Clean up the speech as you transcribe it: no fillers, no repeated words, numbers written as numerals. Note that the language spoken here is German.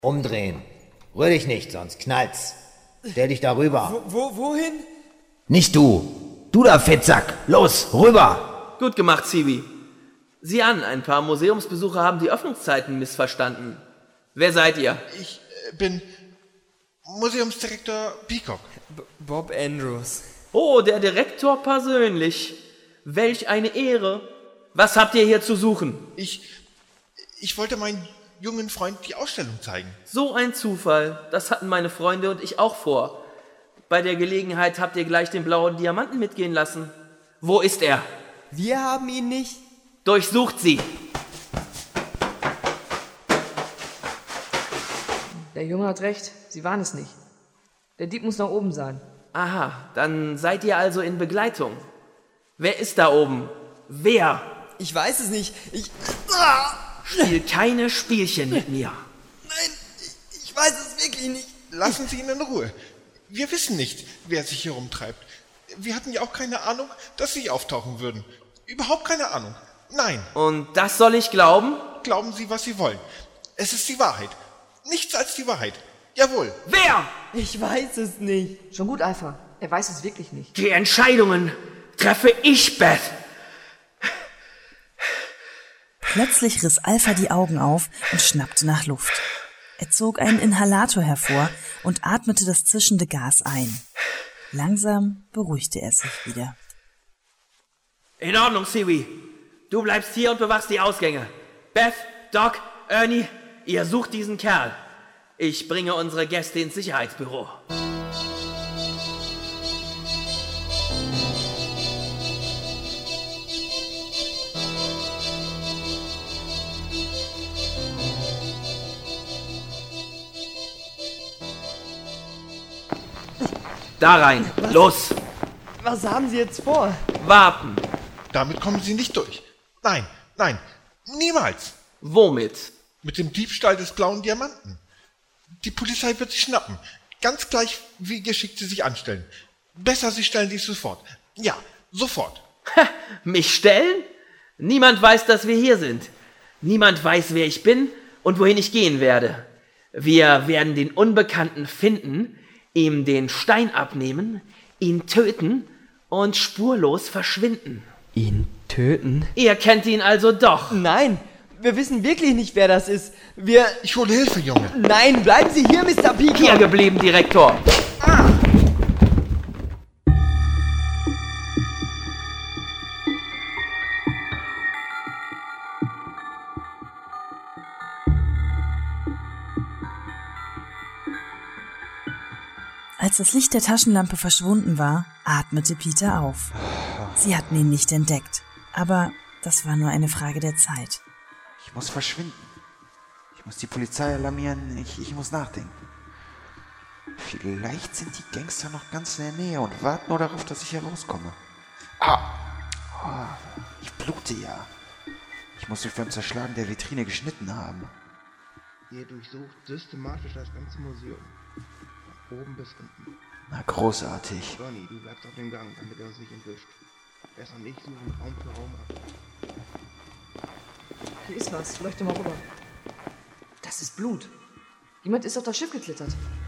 Umdrehen. Rühr dich nicht, sonst knallt's. Stell dich da rüber. Wohin? Nicht du. Du da Fettsack. Los, rüber. Gut gemacht, Zivi. Sieh an, ein paar Museumsbesucher haben die Öffnungszeiten missverstanden. Wer seid ihr? Ich bin Museumsdirektor Peacock. Bob Andrews. Oh, der Direktor persönlich. Welch eine Ehre. Was habt ihr hier zu suchen? Ich wollte meinen jungen Freund die Ausstellung zeigen. So ein Zufall. Das hatten meine Freunde und ich auch vor. Bei der Gelegenheit habt ihr gleich den blauen Diamanten mitgehen lassen. Wo ist er? Wir haben ihn nicht. Durchsucht sie. Der Junge hat recht, sie waren es nicht. Der Dieb muss nach oben sein. Aha, dann seid ihr also in Begleitung. Wer ist da oben? Wer? Ich weiß es nicht. Spiel keine Spielchen mit mir. Nein, ich weiß es wirklich nicht. Lassen Sie ihn in Ruhe. Wir wissen nicht, wer sich hier rumtreibt. Wir hatten ja auch keine Ahnung, dass Sie auftauchen würden. Überhaupt keine Ahnung. Nein. Und das soll ich glauben? Glauben Sie, was Sie wollen. Es ist die Wahrheit. Nichts als die Wahrheit. Jawohl. Wer? Ich weiß es nicht. Schon gut, Alpha. Er weiß es wirklich nicht. Die Entscheidungen treffe ich, Beth. Plötzlich riss Alpha die Augen auf und schnappte nach Luft. Er zog einen Inhalator hervor und atmete das zischende Gas ein. Langsam beruhigte er sich wieder. In Ordnung, Siwi. Du bleibst hier und bewachst die Ausgänge. Beth, Doc, Ernie, ihr sucht diesen Kerl. Ich bringe unsere Gäste ins Sicherheitsbüro. Da rein. Los. Was haben Sie jetzt vor? Warten. Damit kommen Sie nicht durch. Nein, nein, niemals. Womit? Mit dem Diebstahl des blauen Diamanten. Die Polizei wird Sie schnappen. Ganz gleich, wie geschickt Sie sich anstellen. Besser, Sie stellen sich sofort. Ja, sofort. Mich stellen? Niemand weiß, dass wir hier sind. Niemand weiß, wer ich bin und wohin ich gehen werde. Wir werden den Unbekannten finden, ihm den Stein abnehmen, ihn töten und spurlos verschwinden. Ihn töten? Ihr kennt ihn also doch. Nein, wir wissen wirklich nicht, wer das ist. Ich hole Hilfe, Junge. Nein, bleiben Sie hier, Mr. Peacock. Hier geblieben, Direktor. Als das Licht der Taschenlampe verschwunden war, atmete Peter auf. Sie hatten ihn nicht entdeckt, aber das war nur eine Frage der Zeit. Ich muss verschwinden. Ich muss die Polizei alarmieren. Ich muss nachdenken. Vielleicht sind die Gangster noch ganz in der Nähe und warten nur darauf, dass ich herauskomme. Ich blute ja. Ich muss mich beim Zerschlagen der Vitrine geschnitten haben. Ihr durchsucht systematisch das ganze Museum. Von oben bis unten. Na, großartig. Bernie, du bleibst auf dem Gang, damit er uns nicht entwischt. Besser nicht suchen, Raum für Raum ab. Hier ist was, leuchte mal rüber. Das ist Blut. Jemand ist auf das Schiff geklettert.